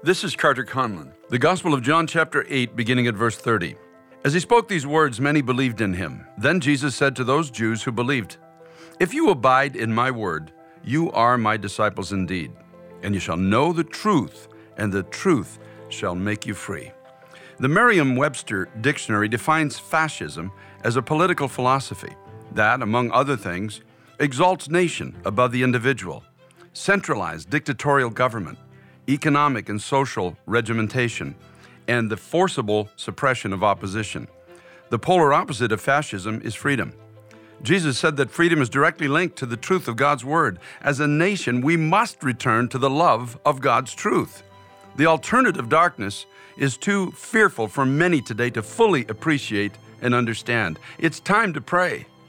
This is Carter Conlon. The Gospel of John chapter 8, beginning at verse 30. As he spoke these words, many believed in him. Then Jesus said to those Jews who believed, "If you abide in my word, you are my disciples indeed, and you shall know the truth, and the truth shall make you free." The Merriam-Webster dictionary defines fascism as a political philosophy that, among other things, exalts nation above the individual, centralized dictatorial government, economic and social regimentation, and the forcible suppression of opposition. The polar opposite of fascism is freedom. Jesus said that freedom is directly linked to the truth of God's word. As a nation, we must return to the love of God's truth. The alternative darkness is too fearful for many today to fully appreciate and understand. It's time to pray.